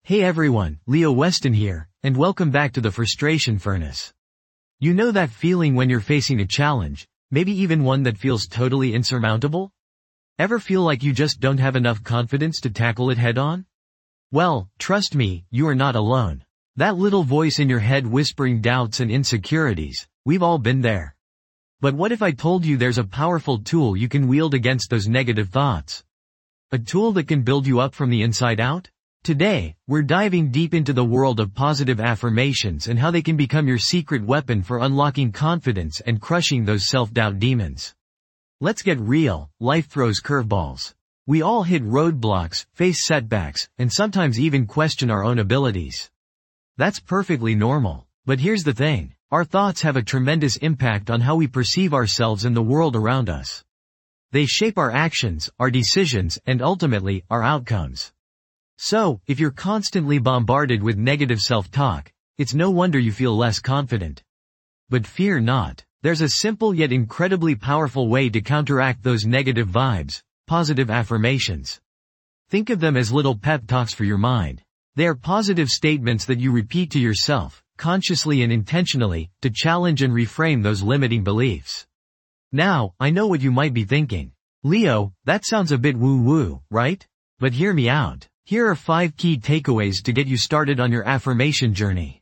Hey everyone, Leo Weston here, and welcome back to the Frustration Furnace. You know that feeling when you're facing a challenge, maybe even one that feels totally insurmountable? Ever feel like you just don't have enough confidence to tackle it head on? Well, trust me, you are not alone. That little voice in your head whispering doubts and insecurities, we've all been there. But what if I told you there's a powerful tool you can wield against those negative thoughts? A tool that can build you up from the inside out? Today, we're diving deep into the world of positive affirmations and how they can become your secret weapon for unlocking confidence and crushing those self-doubt demons. Let's get real, life throws curveballs. We all hit roadblocks, face setbacks, and sometimes even question our own abilities. That's perfectly normal. But here's the thing, our thoughts have a tremendous impact on how we perceive ourselves and the world around us. They shape our actions, our decisions, and ultimately, our outcomes. So, if you're constantly bombarded with negative self-talk, it's no wonder you feel less confident. But fear not. There's a simple yet incredibly powerful way to counteract those negative vibes, positive affirmations. Think of them as little pep talks for your mind. They are positive statements that you repeat to yourself, consciously and intentionally, to challenge and reframe those limiting beliefs. Now, I know what you might be thinking. Leo, that sounds a bit woo-woo, right? But hear me out. Here are 5 key takeaways to get you started on your affirmation journey.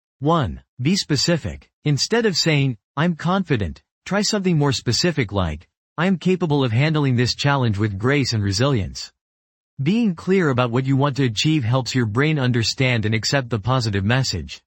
1. Be specific. Instead of saying, I'm confident, try something more specific like, I am capable of handling this challenge with grace and resilience. Being clear about what you want to achieve helps your brain understand and accept the positive message.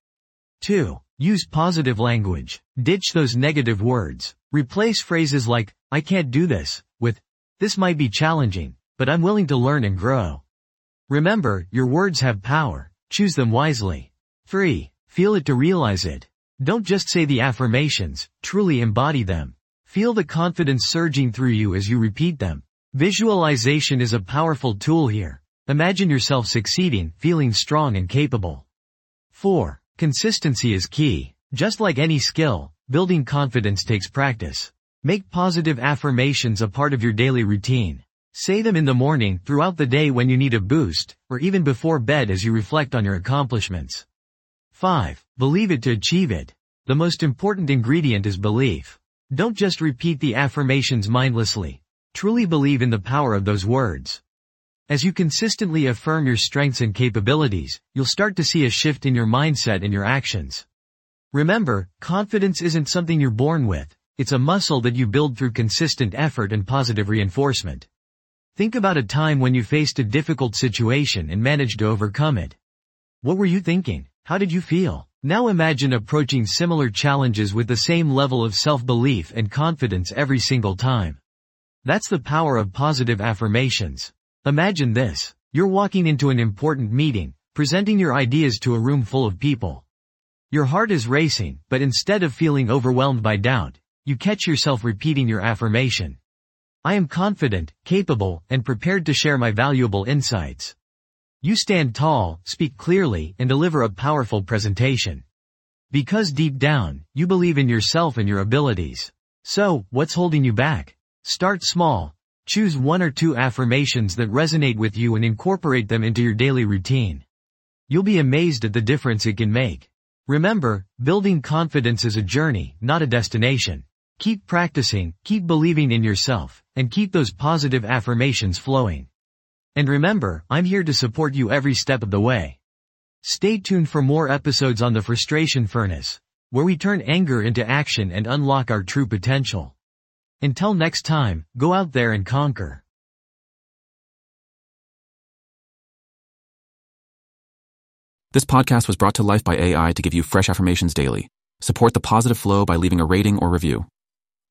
2. Use positive language. Ditch those negative words. Replace phrases like, I can't do this, with, this might be challenging, but I'm willing to learn and grow. Remember, your words have power. Choose them wisely. 3. Feel it to realize it. Don't just say the affirmations, truly embody them. Feel the confidence surging through you as you repeat them. Visualization is a powerful tool here. Imagine yourself succeeding, feeling strong and capable. 4. Consistency is key. Just like any skill, building confidence takes practice. Make positive affirmations a part of your daily routine. Say them in the morning, throughout the day when you need a boost, or even before bed as you reflect on your accomplishments. 5. Believe it to achieve it. The most important ingredient is belief. Don't just repeat the affirmations mindlessly. Truly believe in the power of those words. As you consistently affirm your strengths and capabilities, you'll start to see a shift in your mindset and your actions. Remember, confidence isn't something you're born with. It's a muscle that you build through consistent effort and positive reinforcement. Think about a time when you faced a difficult situation and managed to overcome it. What were you thinking? How did you feel? Now imagine approaching similar challenges with the same level of self-belief and confidence every single time. That's the power of positive affirmations. Imagine this. You're walking into an important meeting, presenting your ideas to a room full of people. Your heart is racing, but instead of feeling overwhelmed by doubt, you catch yourself repeating your affirmation. I am confident, capable, and prepared to share my valuable insights. You stand tall, speak clearly, and deliver a powerful presentation. Because deep down, you believe in yourself and your abilities. So, what's holding you back? Start small. Choose 1 or 2 affirmations that resonate with you and incorporate them into your daily routine. You'll be amazed at the difference it can make. Remember, building confidence is a journey, not a destination. Keep practicing, keep believing in yourself, and keep those positive affirmations flowing. And remember, I'm here to support you every step of the way. Stay tuned for more episodes on the Frustration Furnace, where we turn anger into action and unlock our true potential. Until next time, go out there and conquer. This podcast was brought to life by AI to give you fresh affirmations daily. Support the positive flow by leaving a rating or review.